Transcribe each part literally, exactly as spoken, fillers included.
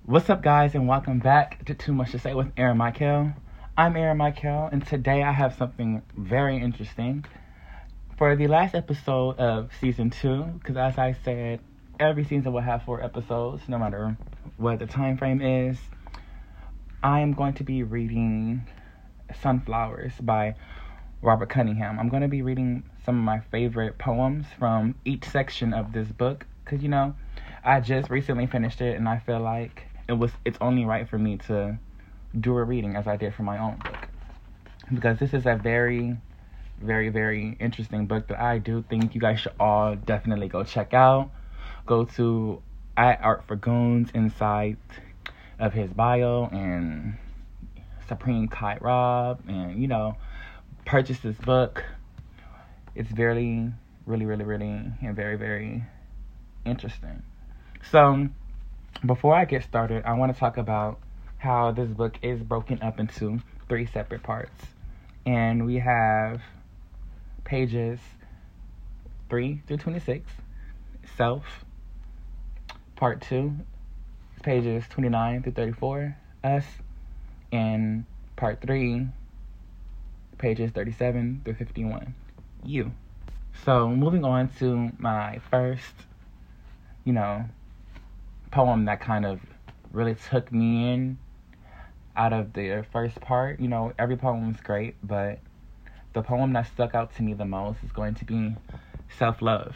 What's up, guys, and welcome back to Too Much to Say with Aaron Michael. I'm Aaron Michael, and today I have something very interesting. For the last episode of season two, because as I said, every season will have four episodes, no matter what the time frame is, I am going to be reading Sunflowers by Robert Cunningham. I'm going to be reading some of my favorite poems from each section of this book, because, you know, I just recently finished it, and I feel like it was it's only right for me to do a reading as I did for my own book. Because this is a very, very, very interesting book that I do think you guys should all definitely go check out. Go to at Art for Goons inside of his bio and Supreme Kai Rob, and, you know, purchase this book. It's very, really, really, really, and very, very interesting. So, before I get started, I want to talk about how this book is broken up into three separate parts. And we have pages three through twenty-six, Self. Part two, pages twenty-nine through thirty-four, Us. And part three, pages thirty-seven through fifty-one, You. So, moving on to my first, you know, poem that kind of really took me in out of the first part. You know, every poem was great, but the poem that stuck out to me the most is going to be Self-Love.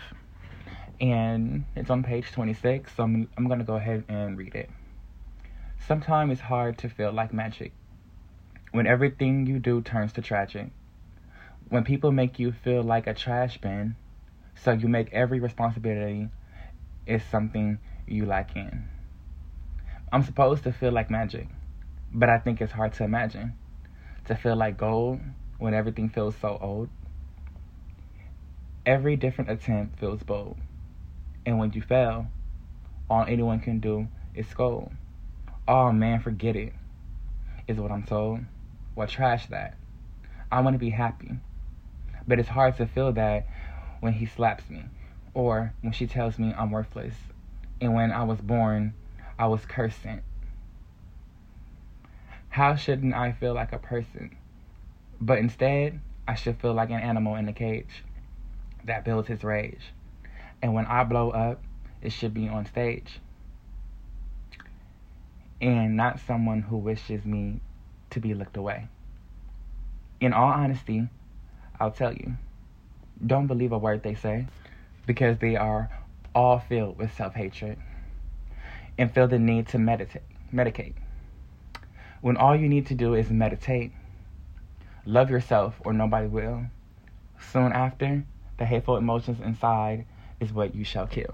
And it's on page twenty-six, so I'm, I'm going to go ahead and read it. Sometimes it's hard to feel like magic, when everything you do turns to tragic. When people make you feel like a trash bin, so you make every responsibility is something you lack in. I'm supposed to feel like magic, but I think it's hard to imagine. To feel like gold when everything feels so old. Every different attempt feels bold. And when you fail, all anyone can do is scold. Oh man, forget it, is what I'm told. Well, trash that. I want to be happy. But it's hard to feel that when he slaps me, or when she tells me I'm worthless. And when I was born, I was cursed. How shouldn't I feel like a person? But instead, I should feel like an animal in a cage that builds his rage. And when I blow up, it should be on stage. And not someone who wishes me to be looked away. In all honesty, I'll tell you, don't believe a word they say, because they are all filled with self-hatred and feel the need to meditate, medicate. When all you need to do is meditate, love yourself or nobody will. Soon after, the hateful emotions inside is what you shall kill.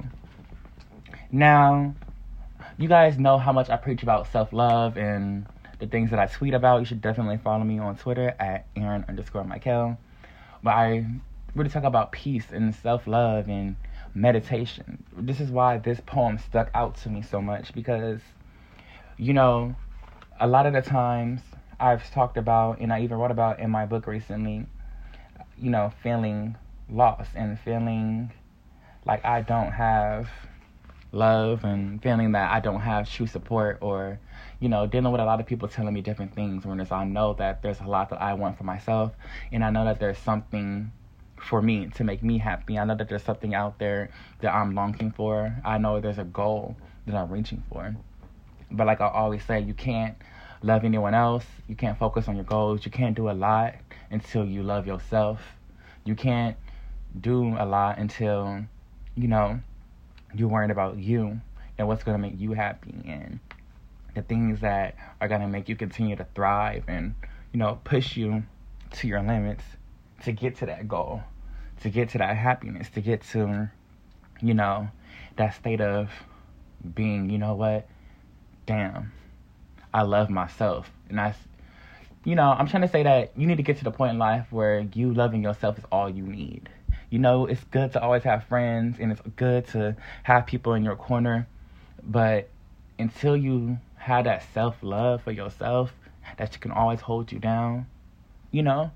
Now, you guys know how much I preach about self-love and the things that I tweet about. You should definitely follow me on Twitter at Aaron underscore Michael. But I really talk about peace and self-love and meditation. This is why this poem stuck out to me so much, because, you know, a lot of the times I've talked about, and I even wrote about in my book recently, you know, feeling lost and feeling like I don't have love and feeling that I don't have true support, or, you know, dealing with a lot of people telling me different things, whereas I know that there's a lot that I want for myself, and I know that there's something for me to make me happy. I know that there's something out there that I'm longing for. I know there's a goal that I'm reaching for. But like I always say, you can't love anyone else. You can't focus on your goals. You can't do a lot until you love yourself. You can't do a lot until, you know, you're worried about you and what's going to make you happy and the things that are going to make you continue to thrive and, you know, push you to your limits to get to that goal, to get to that happiness, to get to, you know, that state of being, you know what, damn, I love myself. And that's, you know, I'm trying to say that you need to get to the point in life where you loving yourself is all you need. You know, it's good to always have friends, and it's good to have people in your corner, but until you have that self-love for yourself, that you can always hold you down, you know,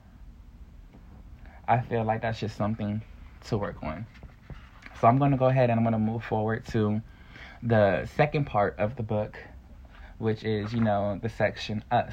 I feel like that's just something to work on. So I'm going to go ahead and I'm going to move forward to the second part of the book, which is, you know, the section Us.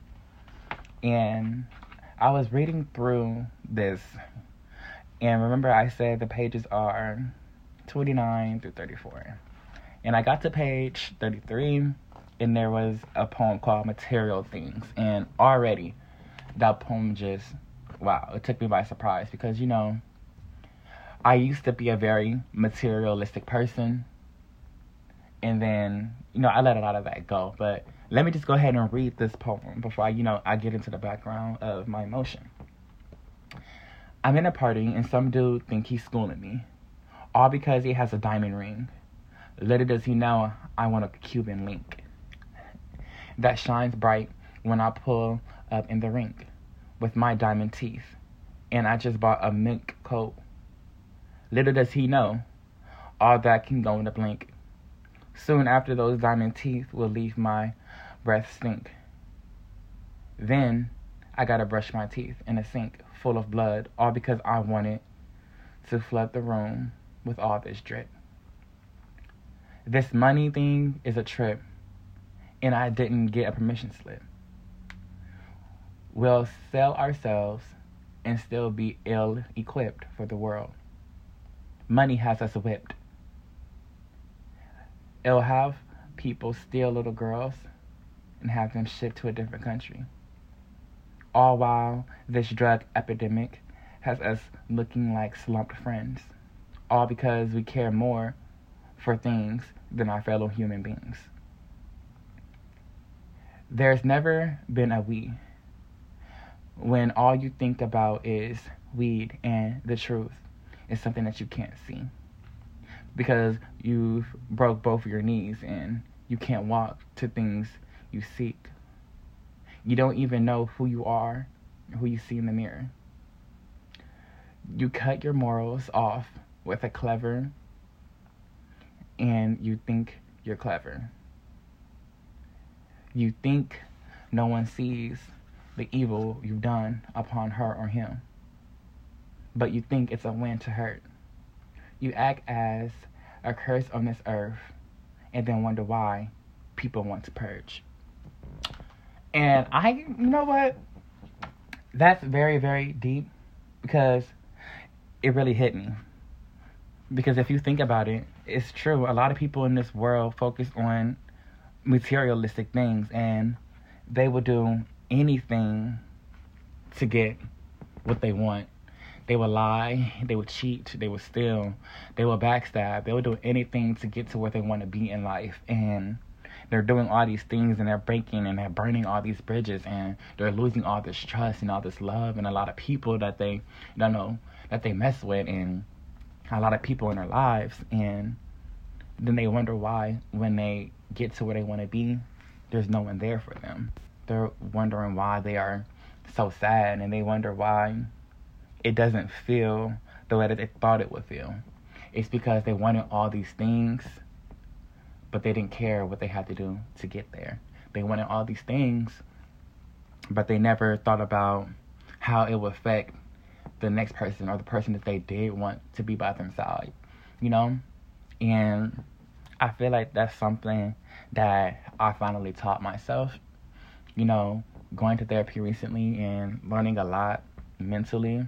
And I was reading through this, and remember I said the pages are twenty-nine through thirty-four. And I got to page thirty-three, and there was a poem called Material Things. And already, that poem just, wow, it took me by surprise. Because, you know, I used to be a very materialistic person. And then, you know, I let a lot of that go. But let me just go ahead and read this poem before I, you know, I get into the background of my emotion. I'm in a party, and some dude think he's schooling me. All because he has a diamond ring. Little does he know I want a Cuban link that shines bright when I pull up in the rink with my diamond teeth. And I just bought a mink coat. Little does he know all that can go in a blink. Soon after, those diamond teeth will leave my breath stink. Then I gotta brush my teeth in a sink full of blood, all because I wanted to flood the room with all this drip. This money thing is a trip, and I didn't get a permission slip. We'll sell ourselves and still be ill-equipped for the world. Money has us whipped. It'll have people steal little girls and have them shipped to a different country. All while this drug epidemic has us looking like slumped friends. All because we care more for things than our fellow human beings. There's never been a we when all you think about is weed, and the truth is something that you can't see. Because you've broke both of your knees and you can't walk to things you seek. You don't even know who you are or who you see in the mirror. You cut your morals off with a clever, and you think you're clever. You think no one sees the evil you've done upon her or him, but you think it's a win to hurt. You act as a curse on this earth and then wonder why people want to purge. And I, you know what? That's very, very deep, because it really hit me. Because if you think about it, it's true. A lot of people in this world focus on materialistic things, and they will do anything to get what they want. They will lie, they will cheat, they will steal, they will backstab, they will do anything to get to where they want to be in life. And they're doing all these things, and they're breaking and they're burning all these bridges, and they're losing all this trust and all this love and a lot of people that they don't know that they mess with, and a lot of people in their lives. And then they wonder why when they get to where they want to be, there's no one there for them. They're wondering why they are so sad, and they wonder why it doesn't feel the way that they thought it would feel. It's because they wanted all these things, but they didn't care what they had to do to get there. They wanted all these things, but they never thought about how it would affect the next person, or the person that they did want to be by themselves, you know? And I feel like that's something that I finally taught myself, you know, going to therapy recently and learning a lot mentally.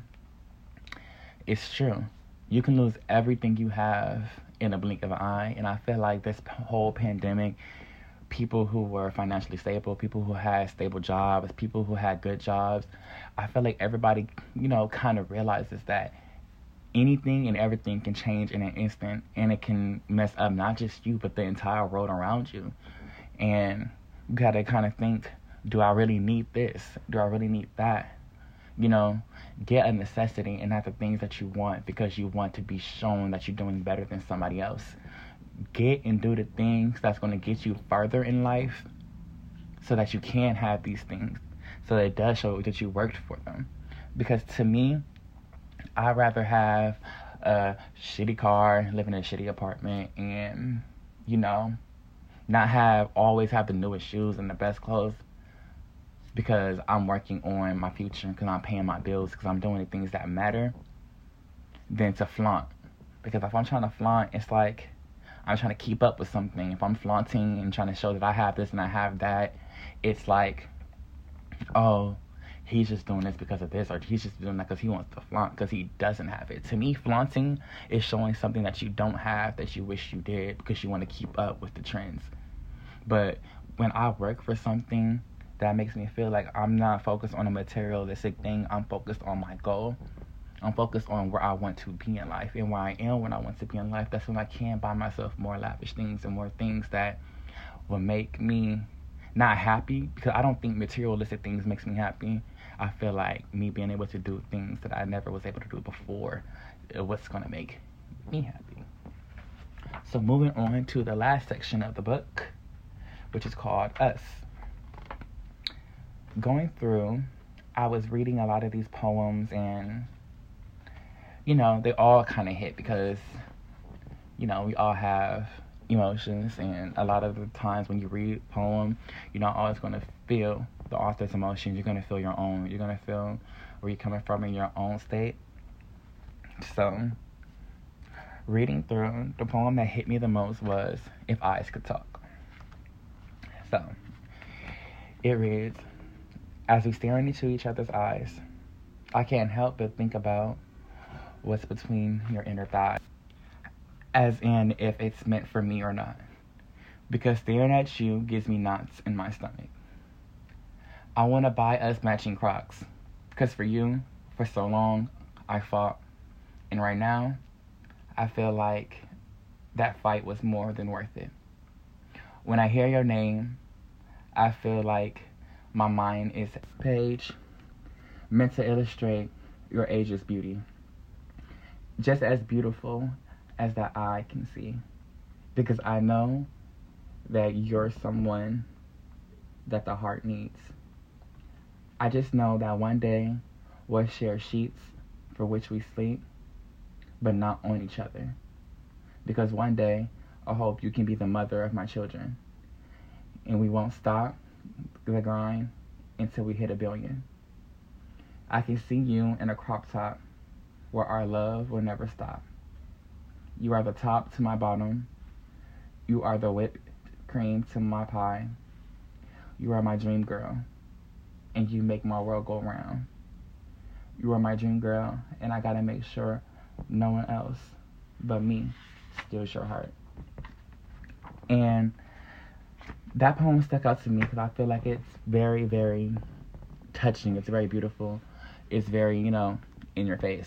It's true. You can lose everything you have in a blink of an eye. And I feel like this whole pandemic, people who were financially stable, people who had stable jobs, people who had good jobs, I feel like everybody, you know, kind of realizes that anything and everything can change in an instant, and it can mess up not just you, but the entire world around you. And you got to kind of think, do I really need this? Do I really need that? You know, get a necessity and not the things that you want because you want to be shown that you're doing better than somebody else. Get and do the things that's going to get you further in life so that you can have these things, so that it does show that you worked for them. Because to me, I'd rather have a shitty car, live in a shitty apartment, and, you know, not have always have the newest shoes and the best clothes, because I'm working on my future, because I'm paying my bills, because I'm doing the things that matter, than to flaunt. Because if I'm trying to flaunt, it's like I'm trying to keep up with something, if I'm flaunting and trying to show that I have this and I have that, it's like, oh, he's just doing this because of this, or he's just doing that because he wants to flaunt because he doesn't have it. To me, flaunting is showing something that you don't have that you wish you did because you want to keep up with the trends. But when I work for something that makes me feel like I'm not focused on a materialistic thing, I'm focused on my goal. I'm focused on where I want to be in life and where I am when I want to be in life. That's when I can buy myself more lavish things and more things that will make me not happy, because I don't think materialistic things makes me happy. I feel like me being able to do things that I never was able to do before is what's going to make me happy. So moving on to the last section of the book, which is called Us. Going through, I was reading a lot of these poems, and you know, they all kind of hit because, you know, we all have emotions, and a lot of the times when you read a poem, you're not always going to feel the author's emotions. You're going to feel your own. You're going to feel where you're coming from in your own state. So, reading through, the poem that hit me the most was If Eyes Could Talk. So, it reads, as we stare into each other's eyes, I can't help but think about what's between your inner thighs, as in if it's meant for me or not, because staring at you gives me knots in my stomach. I want to buy us matching Crocs, because for you, for so long, I fought, and right now, I feel like that fight was more than worth it. When I hear your name, I feel like my mind is a page meant to illustrate your ageless beauty, just as beautiful as that eye can see, because I know that you're someone that the heart needs. I just know that one day we'll share sheets for which we sleep, but not on each other, because one day I hope you can be the mother of my children, and we won't stop the grind until we hit a billion. I can see you in a crop top where our love will never stop. You are the top to my bottom. You are the whipped cream to my pie. You are my dream girl, and you make my world go round. You are my dream girl, and I gotta make sure no one else but me steals your heart. And that poem stuck out to me because I feel like it's very, very touching. It's very beautiful. It's very, you know, in your face.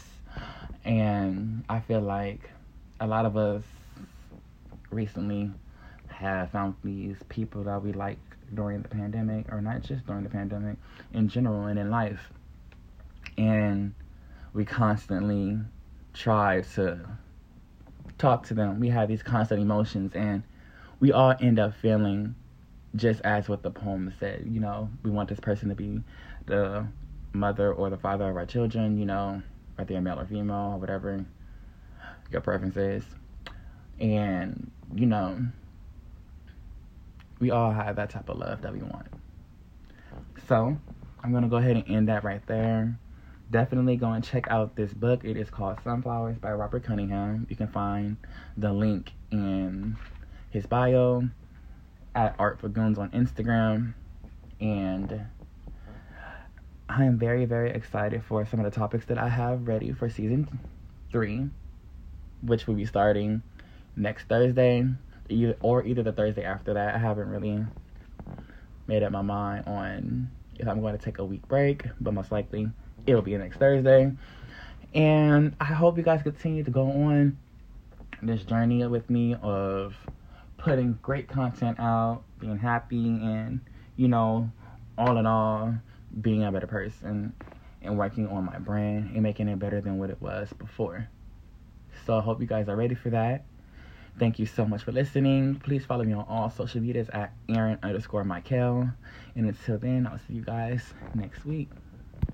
And I feel like a lot of us recently have found these people that we like during the pandemic, or not just during the pandemic, in general and in life. And we constantly try to talk to them. We have these constant emotions, and we all end up feeling just as what the poem said. You know, we want this person to be the mother or the father of our children, you know, whether they're male or female or whatever your preference is. And, you know, we all have that type of love that we want. So, I'm going to go ahead and end that right there. Definitely go and check out this book. It is called Sunflowers by Robert Cunningham. You can find the link in his bio at Art for Goons on Instagram. And I am very, very excited for some of the topics that I have ready for season three, which will be starting next Thursday, or either the Thursday after that. I haven't really made up my mind on if I'm going to take a week break, but most likely it'll be next Thursday. And I hope you guys continue to go on this journey with me of putting great content out, being happy, and, you know, all in all, being a better person and working on my brand and making it better than what it was before. So I hope you guys are ready for that. Thank you so much for listening. Please follow me on all social medias at Aaron underscore Michael. And until then, I'll see you guys next week.